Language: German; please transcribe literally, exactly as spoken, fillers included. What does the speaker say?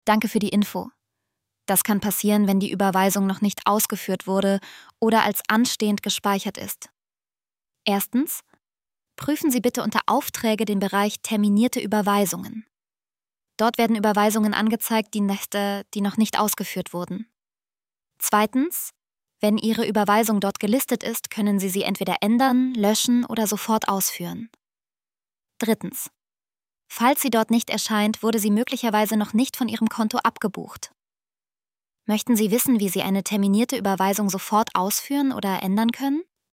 Danke für die Info. Das kann passieren, wenn die Überweisung noch nicht ausgeführt wurde oder als anstehend gespeichert ist. Erstens, prüfen Sie bitte unter Aufträge den Bereich terminierte Überweisungen. Dort werden Überweisungen angezeigt, die, nicht, äh, die noch nicht ausgeführt wurden. Zweitens, wenn Ihre Überweisung dort gelistet ist, können Sie sie entweder ändern, löschen oder sofort ausführen. Drittens, falls sie dort nicht erscheint, wurde sie möglicherweise noch nicht von Ihrem Konto abgebucht. Möchten Sie wissen, wie Sie eine terminierte Überweisung sofort ausführen oder ändern können?